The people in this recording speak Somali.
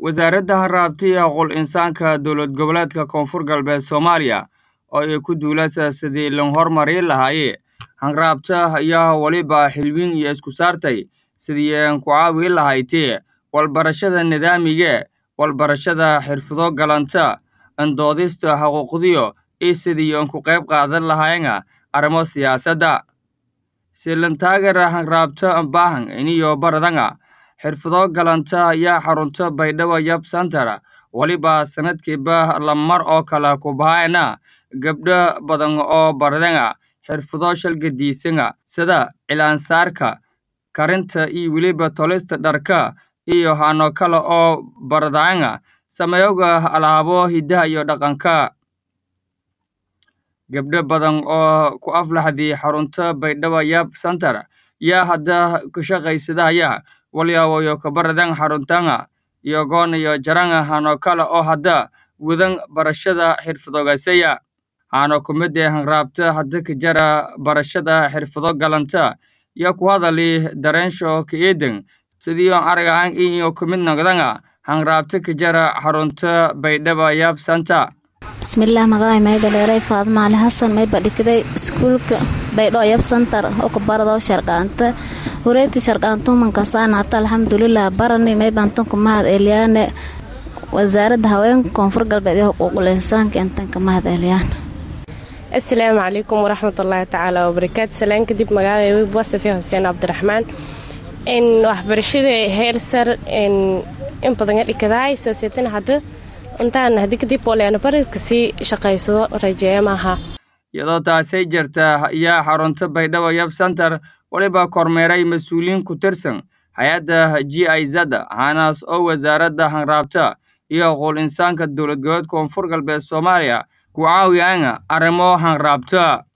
wasaaradda harraabtiya qol insaanka dowlad goboleedka koonfur galbeed Soomaaliya oo ay ku duulaysa sidii loo hormarin lahaayeen hanraabta ayaa waliba xilwiin iyo isku saartay sidii ay ku caawin lahaayeen walbarashada nidaamiga walbarashada xirfado galanta andoodista xuquuqdiyo iyo sidii ay ku qayb qaadan lahaayeen arrimo siyaasadda silan taageera hanraabta baahan iniyo baradanga xirfado galanta ayaa xarunta Baydhabo Yab Center waliba sanadkiiba la mar oo kala ku bahayna gabdho badan oo baradanga xirfado shalgadiisana sida cilaan saarka karinta iyo waliba tolista dharka iyo hano kala oo baradanga sameeyoga alaabo hidaha iyo dhaqanka gabdho badan oo ku aflaxday xarunta Baydhabo Yab Center yaa hadda ku shaqaysadaya waliba ka baradan xaruntanga iyo goon iyo jaranga hano kala oo hadda wadan barashada xirfadogaasaya hano kumide hanraabta hadda ka jara barashada xirfado galanta iyo ku hadali dareensho ka eedan sidii aragaan iyo kumid nagdanga hanraabta ka jara xarunta Baydhabo Yab Center bismillaah magacay meeydaleeray Faadma Ali Xasan may badhigday iskuulka Baydhabo Yab Center oo ka barado sharqaanta horeeytii sharqaantu mankasaan hata alxamdulillah barani may bantan ku mahad eliyane wasaaradda haweenka koonfur galbeed ee xuquuqul insaanka intan ka mahad eliyane assalaamu calaykum waraxmatullaahi tacaala wabarakaatu salaan kadib magacay Safiya Xuseen Cabdiraxmaan waxbarashada heer sar in badan dhigay saasatin hadda intaan hadii kadib walaana baradka si shaqaysado rajeemaha iyadoo taasay jirta ayaa xarunta Baydhabo Yab Center waliba kormeeray mas'uuliyiin ku tirsan hay'adda GIZ hanaas oo wasaaradda hanraabta iyo qol insaanka dowlad goboleedka koonfur galbeed Soomaaliya ku caawiyaan arrimo hanraabta